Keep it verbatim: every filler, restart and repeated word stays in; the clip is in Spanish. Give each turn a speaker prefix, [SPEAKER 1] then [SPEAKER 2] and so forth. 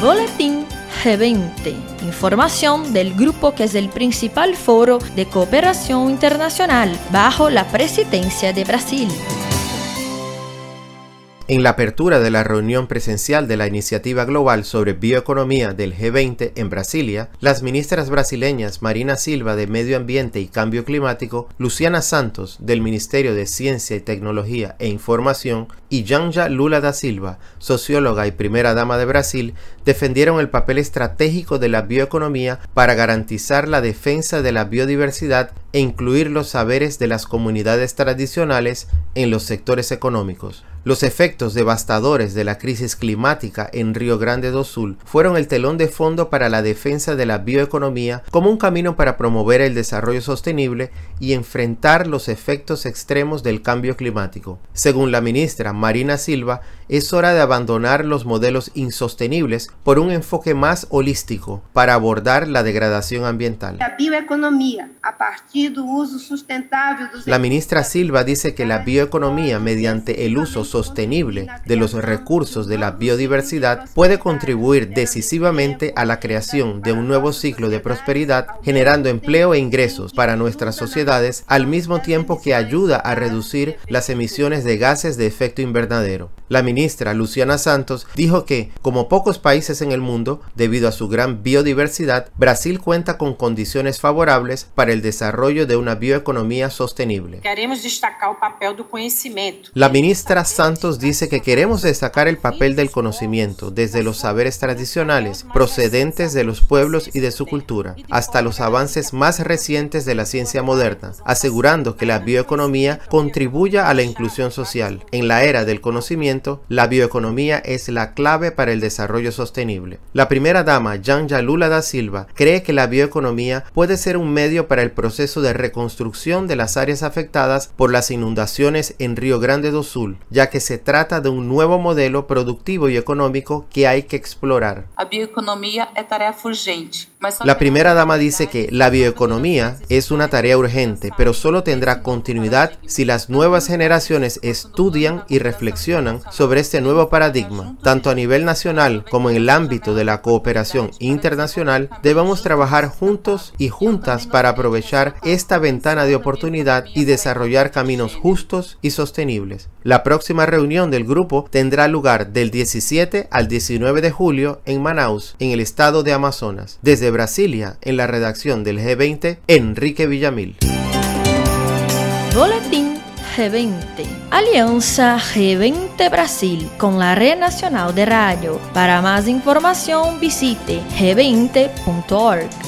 [SPEAKER 1] Boletín G veinte, información del grupo que es el principal foro de cooperación internacional bajo la presidencia de Brasil.
[SPEAKER 2] En la apertura de la reunión presencial de la Iniciativa Global sobre Bioeconomía del G veinte en Brasilia, las ministras brasileñas Marina Silva de Medio Ambiente y Cambio Climático, Luciana Santos del Ministerio de Ciencia y Tecnología e Información y Janja Lula da Silva, socióloga y primera dama de Brasil, defendieron el papel estratégico de la bioeconomía para garantizar la defensa de la biodiversidad e incluir los saberes de las comunidades tradicionales en los sectores económicos. Los efectos devastadores de la crisis climática en Río Grande do Sul fueron el telón de fondo para la defensa de la bioeconomía como un camino para promover el desarrollo sostenible y enfrentar los efectos extremos del cambio climático. Según la ministra Marina Silva, es hora de abandonar los modelos insostenibles por un enfoque más holístico para abordar la degradación ambiental.
[SPEAKER 3] La bioeconomía, a partir del uso sustentable de los...
[SPEAKER 2] La ministra Silva dice que la bioeconomía, mediante el uso sostenible de los recursos de la biodiversidad, puede contribuir decisivamente a la creación de un nuevo ciclo de prosperidad, generando empleo e ingresos para nuestras sociedades, al mismo tiempo que ayuda a reducir las emisiones de gases de efecto invernadero. La ministra Luciana Santos dijo que, como pocos países en el mundo, debido a su gran biodiversidad, Brasil cuenta con condiciones favorables para el desarrollo de una bioeconomía sostenible.
[SPEAKER 4] Queremos destacar el papel del conocimiento.
[SPEAKER 2] La ministra Santos dice que queremos destacar el papel del conocimiento, desde los saberes tradicionales, procedentes de los pueblos y de su cultura, hasta los avances más recientes de la ciencia moderna, asegurando que la bioeconomía contribuya a la inclusión social. En la era del conocimiento, la bioeconomía es la clave para el desarrollo sostenible. La primera dama, Janja Lula da Silva, cree que la bioeconomía puede ser un medio para el proceso de reconstrucción de las áreas afectadas por las inundaciones en Río Grande do Sul, ya que se trata de un nuevo modelo productivo y económico que hay que explorar.
[SPEAKER 4] La bioeconomía es tarea urgente.
[SPEAKER 2] La primera dama dice que la bioeconomía es una tarea urgente, pero solo tendrá continuidad si las nuevas generaciones estudian y reflexionan sobre este nuevo paradigma. Tanto a nivel nacional como en el ámbito de la cooperación internacional, debemos trabajar juntos y juntas para aprovechar esta ventana de oportunidad y desarrollar caminos justos y sostenibles. La próxima reunión del grupo tendrá lugar del diecisiete al diecinueve de julio en Manaus, en el estado de Amazonas. Desde Brasilia, en la redacción del G veinte, Enrique Villamil.
[SPEAKER 1] Boletín G veinte. Alianza G veinte Brasil con la Red Nacional de Radio. Para más información visite g veinte punto org.